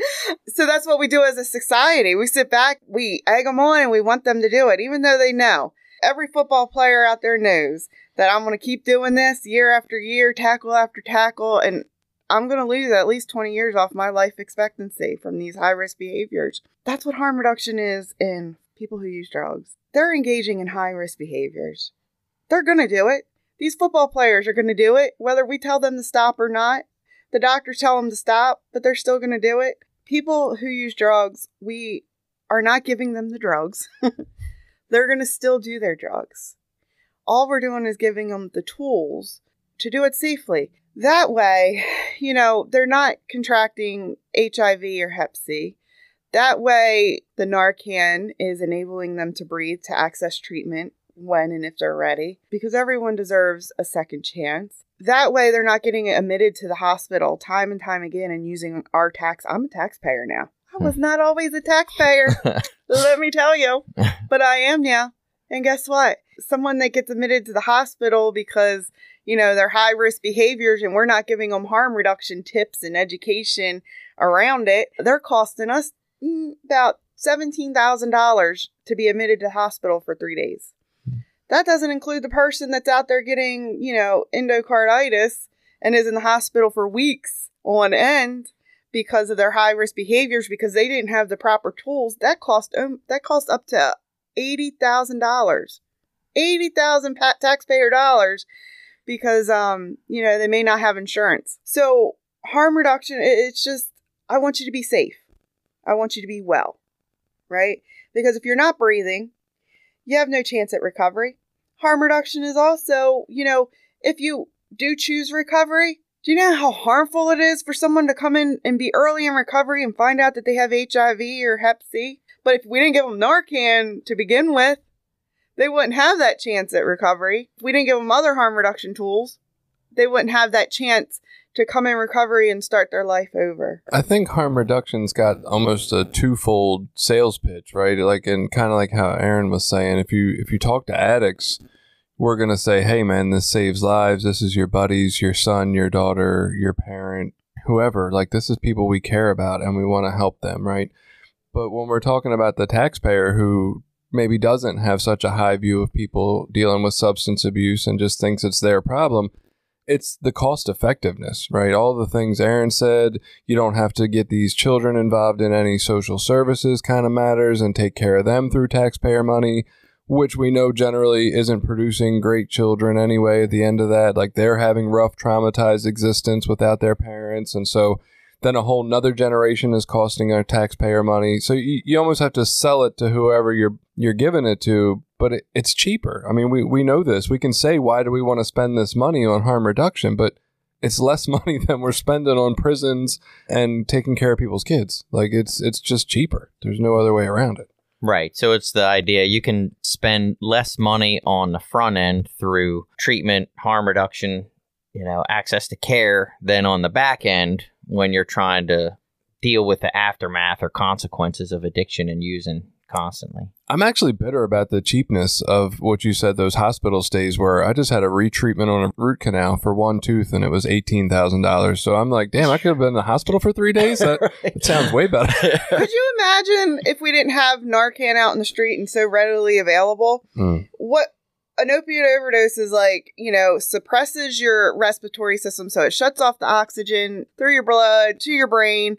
So that's what we do as a society. We sit back, we egg them on, and we want them to do it, even though they know. Every football player out there knows that I'm going to keep doing this year after year, tackle after tackle, and I'm going to lose at least twenty years off my life expectancy from these high-risk behaviors. That's what harm reduction is in people who use drugs. They're engaging in high-risk behaviors. They're going to do it. These football players are going to do it, whether we tell them to stop or not. The doctors tell them to stop, but they're still going to do it. People who use drugs, we are not giving them the drugs. They're going to still do their drugs. All we're doing is giving them the tools to do it safely. That way, you know, they're not contracting H I V or Hep C. That way, the Narcan is enabling them to breathe, to access treatment when and if they're ready, because everyone deserves a second chance. That way, they're not getting admitted to the hospital time and time again and using our tax. I'm a taxpayer now. I was not always a taxpayer, let me tell you, but I am now. And guess what? Someone that gets admitted to the hospital because, you know, they're high-risk behaviors and we're not giving them harm reduction tips and education around it, they're costing us mm, about seventeen thousand dollars to be admitted to the hospital for three days. That doesn't include the person that's out there getting, you know, endocarditis and is in the hospital for weeks on end because of their high-risk behaviors, because they didn't have the proper tools. That cost um, that cost up to eighty thousand dollars. eighty thousand dollars taxpayer dollars because, um, you know, they may not have insurance. So harm reduction, it's just, I want you to be safe. I want you to be well, right? Because if you're not breathing, you have no chance at recovery. Harm reduction is also, you know, if you do choose recovery, do you know how harmful it is for someone to come in and be early in recovery and find out that they have H I V or Hep C? But if we didn't give them Narcan to begin with, they wouldn't have that chance at recovery. If we didn't give them other harm reduction tools, they wouldn't have that chance to come in recovery and start their life over. I think harm reduction's got almost a twofold sales pitch, right? Like, and kind of like how Aaron was saying, if you if you talk to addicts, we're going to say, hey man, this saves lives. This is your buddies, your son, your daughter, your parent, whoever. Like, this is people we care about and we want to help them, right? But when we're talking about the taxpayer who maybe doesn't have such a high view of people dealing with substance abuse and just thinks it's their problem, it's the cost effectiveness, right? All the things Aaron said, you don't have to get these children involved in any social services kind of matters and take care of them through taxpayer money, which we know generally isn't producing great children anyway at the end of that. Like, they're having rough, traumatized existence without their parents. And so then a whole nother generation is costing our taxpayer money. So you, you almost have to sell it to whoever you're you're giving it to, but it, it's cheaper. I mean, we, we know this. We can say, why do we want to spend this money on harm reduction? But it's less money than we're spending on prisons and taking care of people's kids. Like, it's it's just cheaper. There's no other way around it. Right. So it's the idea you can spend less money on the front end through treatment, harm reduction, you know, access to care than on the back end when you're trying to deal with the aftermath or consequences of addiction and using constantly. I'm actually bitter about the cheapness of what you said, those hospital stays where I just had a retreatment on a root canal for one tooth and it was eighteen thousand dollars. So I'm like, damn, I could have been in the hospital for three days. That, that sounds way better. Could you imagine if we didn't have Narcan out in the street and so readily available? Mm. What an opioid overdose is like, you know, suppresses your respiratory system. So it shuts off the oxygen through your blood to your brain.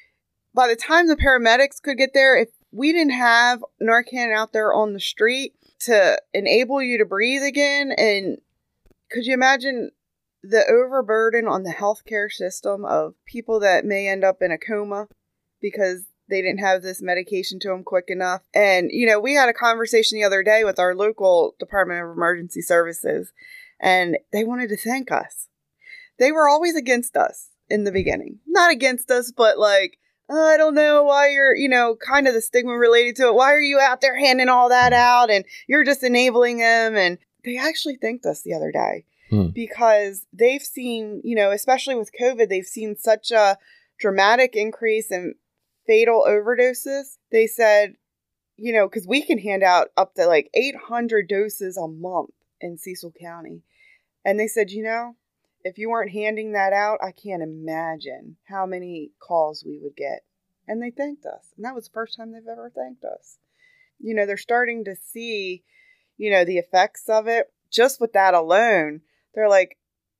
By the time the paramedics could get there, if we didn't have Narcan out there on the street to enable you to breathe again, and could you imagine the overburden on the healthcare system of people that may end up in a coma because they didn't have this medication to them quick enough? And, you know, we had a conversation the other day with our local Department of Emergency Services, and they wanted to thank us. They were always against us in the beginning. Not against us, but like, oh, I don't know why you're, you know, kind of the stigma related to it. Why are you out there handing all that out and you're just enabling them? And they actually thanked us the other day. Hmm. because they've seen, you know, especially with COVID, they've seen such a dramatic increase in fatal overdoses. They said, you know, because we can hand out up to like eight hundred doses a month in Cecil County. And they said, you know, if you weren't handing that out, I can't imagine how many calls we would get. And they thanked us. And that was the first time they've ever thanked us. You know, they're starting to see, you know, the effects of it. Just with that alone, they're like,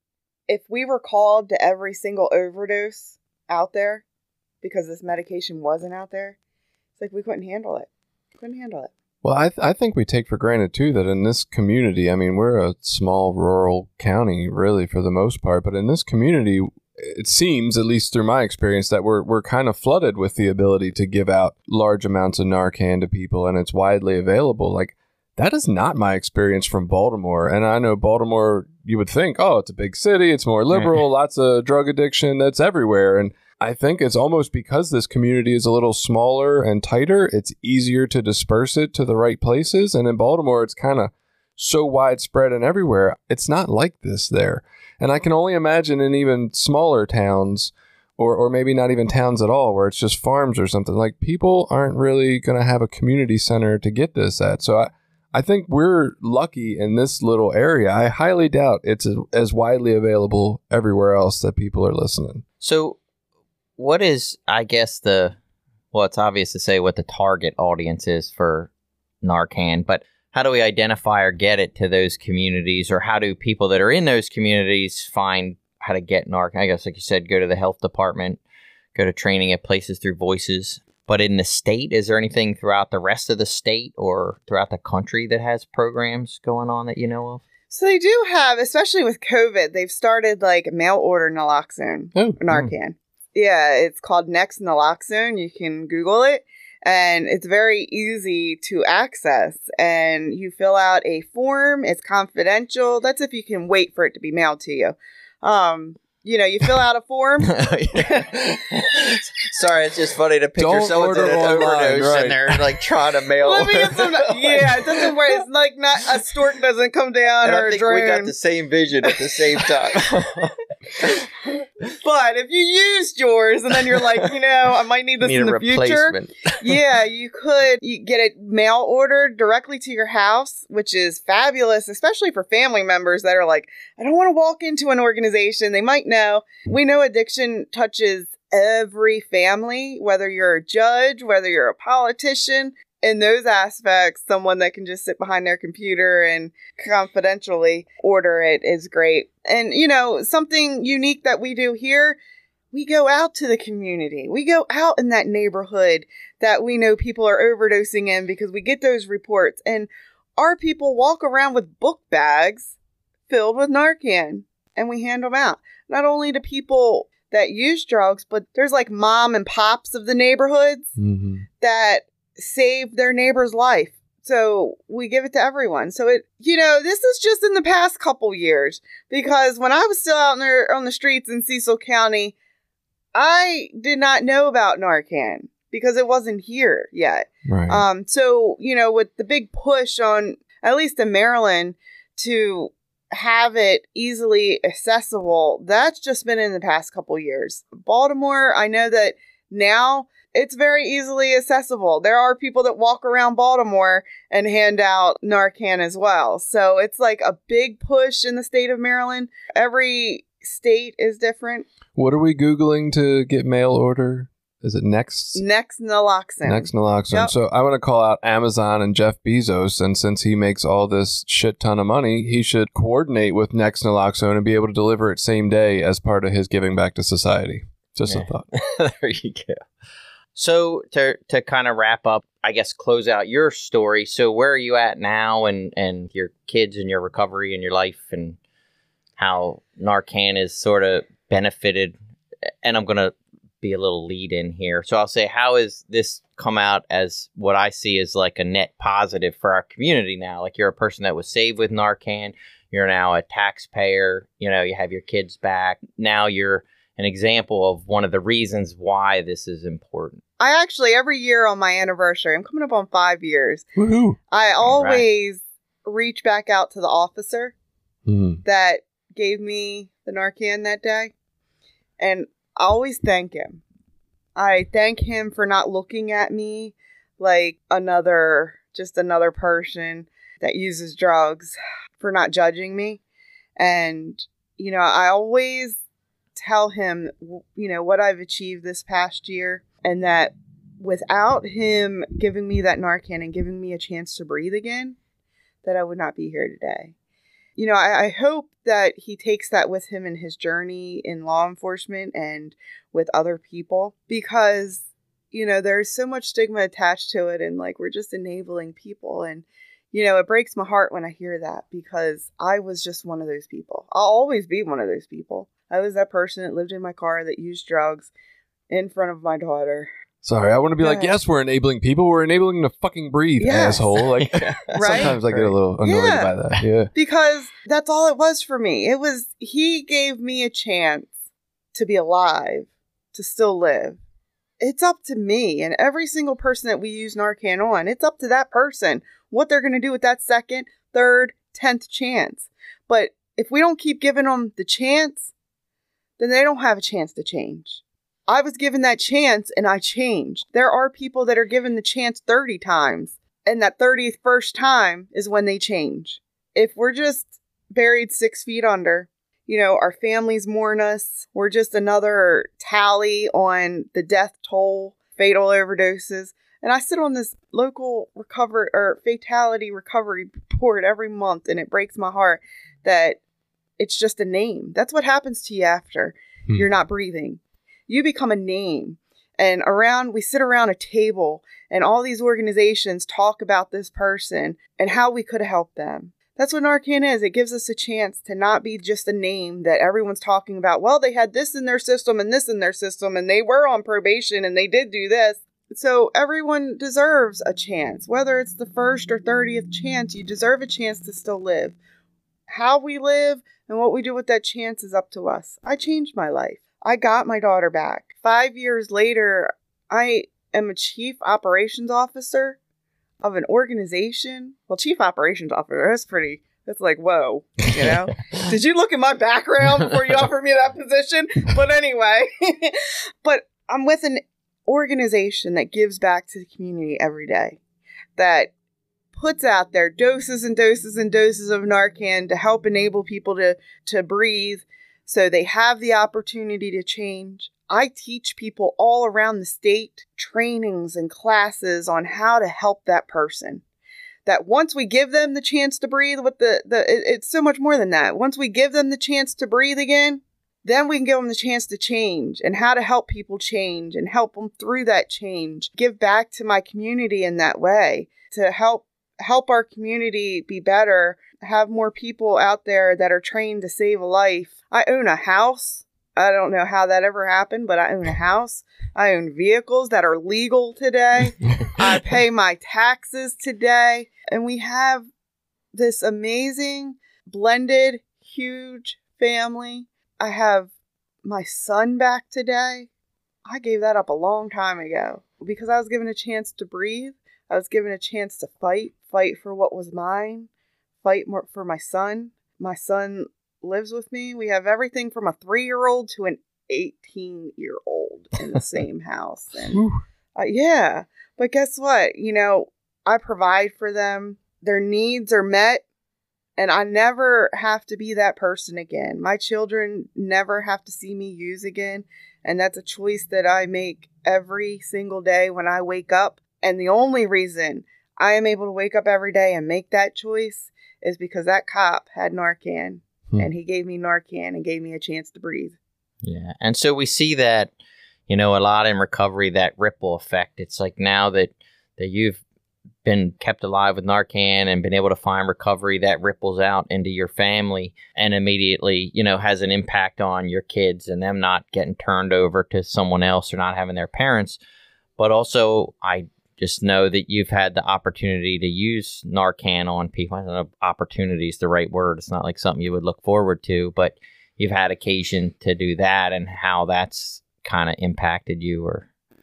if we were called to every single overdose out there because this medication wasn't out there, it's like we couldn't handle it. Couldn't handle it. Well, I th- I think we take for granted, too, that in this community, I mean, we're a small rural county, really, for the most part. But in this community, it seems, at least through my experience, that we're we're kind of flooded with the ability to give out large amounts of Narcan to people, and it's widely available. Like, that is not my experience from Baltimore. And I know Baltimore, you would think, oh, it's a big city, it's more liberal, lots of drug addiction, that's everywhere. And I think it's almost because this community is a little smaller and tighter, it's easier to disperse it to the right places. And in Baltimore, it's kind of so widespread and everywhere. It's not like this there. And I can only imagine in even smaller towns, or, or maybe not even towns at all, where it's just farms or something, like people aren't really going to have a community center to get this at. So I, I think we're lucky in this little area. I highly doubt it's as, as widely available everywhere else that people are listening. So what is, I guess, the, well, it's obvious to say what the target audience is for Narcan, but how do we identify or get it to those communities, or how do people that are in those communities find how to get Narcan? I guess, like you said, go to the health department, go to training at places through Voices. But in the state, is there anything throughout the rest of the state or throughout the country that has programs going on that you know of? So they do have, especially with COVID, they've started like mail order naloxone, Oh, Narcan. Yeah, it's called Next Naloxone. You can Google it, and it's very easy to access. And you fill out a form. It's confidential. That's if you can wait for it to be mailed to you. Um, you know, you fill out a form. Sorry, it's just funny to picture Don't someone's in order an online, overdose right. and they're like trying to mail. Let me get some. Yeah, it doesn't work. It's like not a stork doesn't come down And or I a think drone. we got the same vision at the same time. But if you used yours and then you're like, you know, I might need this Need in a the future. replacement. Yeah, you could you get it mail ordered directly to your house, which is fabulous, especially for family members that are like, I don't want to walk into an organization. They might know. We know addiction touches every family, whether you're a judge, whether you're a politician. In those aspects, someone that can just sit behind their computer and confidentially order it is great. And, you know, something unique that we do here, we go out to the community. We go out in that neighborhood that we know people are overdosing in because we get those reports. And our people walk around with book bags filled with Narcan, and we hand them out. Not only to people that use drugs, but there's like mom and pops of the neighborhoods Mm-hmm. that save their neighbor's life. So we give it to everyone. So it, you know, this is just in the past couple years, because when I was still out there on the streets in Cecil County, I did not know about Narcan because it wasn't here yet. Right. Um, so, you know, with the big push on, at least in Maryland, to have it easily accessible, that's just been in the past couple years. Baltimore, I know that now it's very easily accessible. There are people that walk around Baltimore and hand out Narcan as well. So it's like a big push in the state of Maryland. Every state is different. What are we Googling to get mail order? Is it Next? Next Naloxone. Next Naloxone. Yep. So I want to call out Amazon and Jeff Bezos. And since he makes all this shit ton of money, he should coordinate with Next Naloxone and be able to deliver it same day as part of his giving back to society. Just Yeah. a thought. There you go. So to to kind of wrap up, I guess close out your story. So where are you at now, and, and your kids and your recovery and your life, and how Narcan is sort of benefited? And I'm going to be a little lead in here. So I'll say, how has this come out as what I see as like a net positive for our community now? Like, you're a person that was saved with Narcan. You're now a taxpayer. You know, you have your kids back. Now you're an example of one of the reasons why this is important. I actually, every year on my anniversary, I'm coming up on five years, Woohoo. I All right. always reach back out to the officer Mm. that gave me the Narcan that day. And I always thank him. I thank him for not looking at me like another, just another person that uses drugs, for not judging me. And, you know, I always tell him, you know, what I've achieved this past year, and that without him giving me that Narcan and giving me a chance to breathe again, that I would not be here today. You know, I, I hope that he takes that with him in his journey in law enforcement and with other people, because, you know, there's so much stigma attached to it, and like, we're just enabling people. And, you know, it breaks my heart when I hear that, because I was just one of those people. I'll always be one of those people. I was that person that lived in my car that used drugs in front of my daughter. Sorry, I want to be Go like, ahead. yes, we're enabling people. We're enabling them to fucking breathe, Yes. asshole. Like, Right? sometimes I get a little annoyed Yeah. by that. Yeah. Because that's all it was for me. It was, he gave me a chance to be alive, to still live. It's up to me and every single person that we use Narcan on. It's up to that person what they're going to do with that second, third, tenth chance. But if we don't keep giving them the chance, then they don't have a chance to change. I was given that chance and I changed. There are people that are given the chance thirty times, and that thirty-first time is when they change. If we're just buried six feet under, you know, our families mourn us. We're just another tally on the death toll, fatal overdoses. And I sit on this local recovery or fatality recovery board every month, and it breaks my heart that it's just a name. That's what happens to you after Hmm. you're not breathing. You become a name. And around, we sit around a table, and all these organizations talk about this person and how we could have helped them. That's what Narcan is. It gives us a chance to not be just a name that everyone's talking about. Well, they had this in their system and this in their system, and they were on probation and they did do this. So everyone deserves a chance. Whether it's the first or thirtieth chance, you deserve a chance to still live. How we live and what we do with that chance is up to us. I changed my life. I got my daughter back. Five years later, I am a chief operations officer of an organization. Well, chief operations officer, that's pretty, that's like, whoa, you know? Did you look at my background before you offered me that position? But anyway, but I'm with an organization that gives back to the community every day, that puts out there doses and doses and doses of Narcan to help enable people to, to breathe so they have the opportunity to change. I teach people all around the state trainings and classes on how to help that person. That once we give them the chance to breathe, with the, the it, it's so much more than that. Once we give them the chance to breathe again, then we can give them the chance to change, and how to help people change and help them through that change. Give back to my community in that way to help help our community be better, have more people out there that are trained to save a life. I own a house. I don't know how that ever happened, but I own a house. I own vehicles that are legal today. I pay my taxes today. And we have this amazing, blended, huge family. I have my son back today. I gave that up a long time ago because I was given a chance to breathe. I was given a chance to fight, fight for what was mine, fight more for my son. My son lives with me. We have everything from a three-year-old to an eighteen-year-old in the same house. And uh, yeah, but guess what? You know, I provide for them. Their needs are met, and I never have to be that person again. My children never have to see me use again, and that's a choice that I make every single day when I wake up. And the only reason I am able to wake up every day and make that choice is because that cop had Narcan, hmm. and he gave me Narcan and gave me a chance to breathe. Yeah. And so we see that, you know, a lot in recovery, that ripple effect. It's like now that, that you've been kept alive with Narcan and been able to find recovery, that ripples out into your family and immediately, you know, has an impact on your kids and them not getting turned over to someone else or not having their parents. But also, I just know that you've had the opportunity to use Narcan on people. I don't know if opportunity is the right word. It's not like something you would look forward to, but you've had occasion to do that, and how that's kind of impacted you, or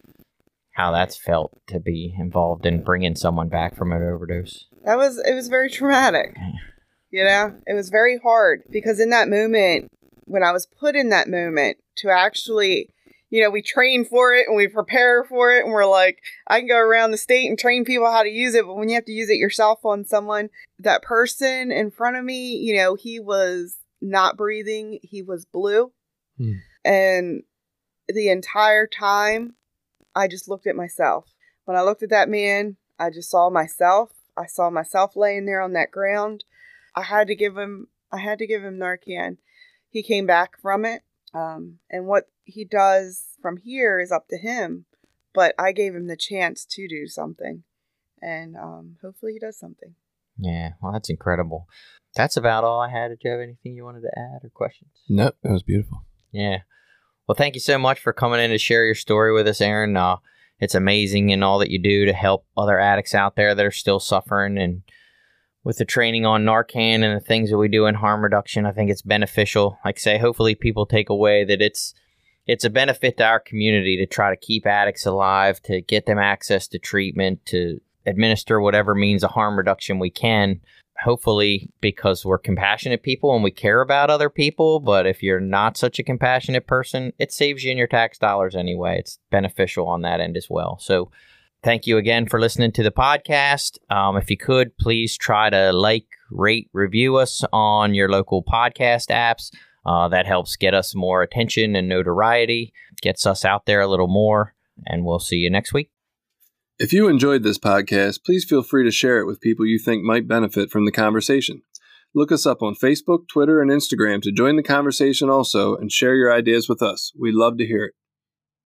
how that's felt to be involved in bringing someone back from an overdose. That was, it was very traumatic. You know, it was very hard because in that moment, when I was put in that moment to actually, you know, we train for it and we prepare for it and we're like, I can go around the state and train people how to use it. But when you have to use it yourself on someone, that person in front of me, you know, he was not breathing. He was blue. Hmm. And the entire time, I just looked at myself. When I looked at that man, I just saw myself. I saw myself laying there on that ground. I had to give him, I had to give him Narcan. He came back from it. Um, and what he does from here is up to him. But I gave him the chance to do something. And um, hopefully he does something. Yeah, well, that's incredible. That's about all I had. Did you have anything you wanted to add or questions? No, that was beautiful. Yeah. Well, thank you so much for coming in to share your story with us, Aaron. Uh, it's amazing in all that you do to help other addicts out there that are still suffering. And with the training on Narcan and the things that we do in harm reduction, I think it's beneficial. Like I say, hopefully people take away that it's it's a benefit to our community to try to keep addicts alive, to get them access to treatment, to administer whatever means of harm reduction we can. Hopefully because we're compassionate people and we care about other people. But if you're not such a compassionate person, it saves you in your tax dollars anyway. It's beneficial on that end as well. So thank you again for listening to the podcast. Um, if you could, please try to like, rate, review us on your local podcast apps. Uh, that helps get us more attention and notoriety, gets us out there a little more, and we'll see you next week. If you enjoyed this podcast, please feel free to share it with people you think might benefit from the conversation. Look us up on Facebook, Twitter, and Instagram to join the conversation also and share your ideas with us. We'd love to hear it.